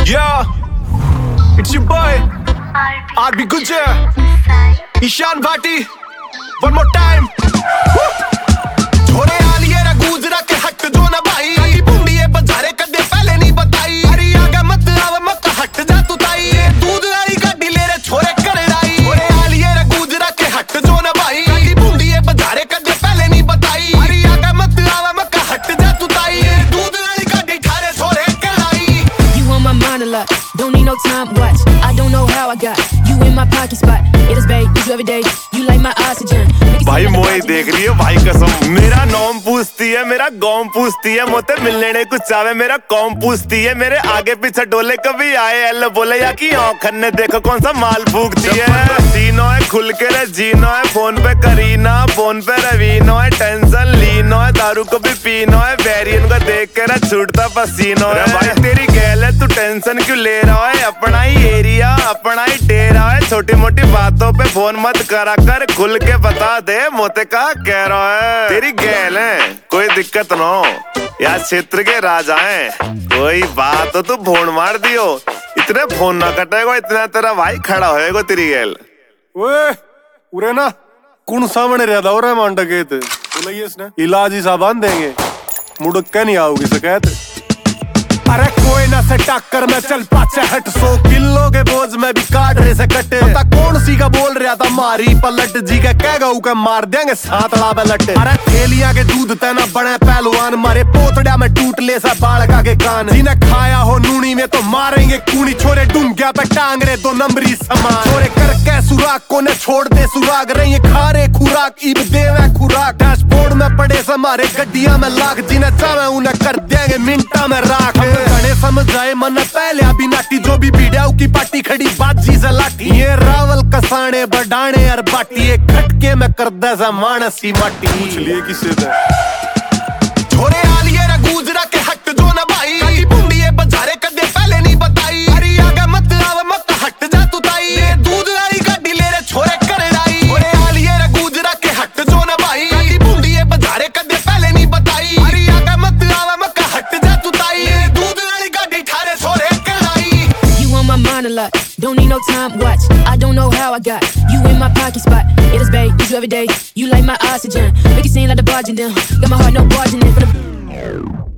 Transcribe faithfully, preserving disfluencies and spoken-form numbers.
Yeah, it's your boy R B Gujjar, Ishan Bhatti. One more time. छोरे आलिए रा गुजरा के हट जो ना भाई, आई बूंदी ये बजारे कदे पहले नहीं बताई। अरे आगा मत आव मत हट जा तू ताई, ये दूध वाली गाड़ी ले रे छोरे कर लाई। छोरे आलिए रा गुजरा के हट जो ना भाई, आई बूंदी ये बजारे कदे पहले नहीं बताई। अरे आगा मत आव मत हट जा तू ताई, ये दूध वाली गाड़ी ठारे छोरे कर लाई। You on my mind a lot, don't need no time watch. I don't know how I got you in my pocket spot. It is babe, it's you every day. You like my oxygen. भाई मोई देख रही है भाई कसम, मेरा नॉम पूछती है, मेरा गौम पूछती है, मोते मिलने ने कुछ चावे मेरा कौम पूछती है। मेरे आगे पीछे डोले कभी आए एल बोले या कि औखन ने देखो कौन सा माल फूकती है। सीनो है खुल के रे जीनो है, फोन पे करीना फोन पे रवीनो है, टेंशन लीनो है, दारू को भी पीनो है, वेरियन को देख के रे छूटता पसीनो है। भाई तेरी गैल है तू टेंशन क्यों ले रहा है, अपना ही एरिया अपना ही डेरा है, छोटी मोटी बातों पे फोन मत करा कर, खुल के बता दे मोते का कह रहा है। तेरी गैल है कोई दिक्कत न हो, या क्षेत्र के राजा हैं, कोई बात हो तू फोन मार दियो, इतने फोन ना कटेगा इतना तेरा भाई खड़ा होएगा तेरी गैल। ओए उरे ना कौन सामने रहता हो रहा है मांडा के थे बोला इसने इलाज ही साबान देंगे, मुड़क के नहीं आओगी शिकायत। अरे कोई ना से टक्कर में चल पाचे हट, सौ किलो के बोझ में भी काट रहे से कटे। पता कौन सी का बोल रहा था मारी पलट जी का कह उके मार देंगे सात लाभ लटे। अरे थेलिया के दूध तना बड़े पहलवान, मारे पोतड़िया में टूट ले सा बालका के कान, जिन्हें खाया हो नूनी में तो मारेंगे कूनी, छोरे डूंग्या पे टांग रहे दो नंबरी समान। छोरे करके सुराग को ने छोड़ दे सुराग रहे, खा रहे खुराक इब देवे खुराक। डैशबोर्ड में पड़े से मारे गड्डिया में लाख, जिन्हें चाहे उन्हें कर देंगे मिनटा में राख। गणे समझ जाए मन पहले अभी नाटी, जो भी वीडियो की पार्टी खड़ी बाजी से लाठी। ये रावल कसाने बढ़ाने और बाटी, एक खटके में कर दे मानसी माटी। पूछ लिए किसे दे छोरे आलिए रा गुजरा के हट जो ना भाई, आई बूंदी ये बजारे कदे पहले नहीं बताई। अरे आगा मत आव मत हट जा तू ताई, ये दूध वाली गाड़ी ले रे छोरे कर लाई। छोरे आलिए रा गुजरा के हट जो ना भाई, आई बूंदी ये बजारे कदे पहले नहीं बताई। अरे आगा मत आव मत हट जा तू ताई, ये दूध वाली गाड़ी ठारे छोरे कर लाई। You on my mind a lot, don't need no time watch. I don't know how I got you in my pocket spot. It is babe, it's you every day. You like my oxygen, make it seem like the barging down. Got my heart no barging in for the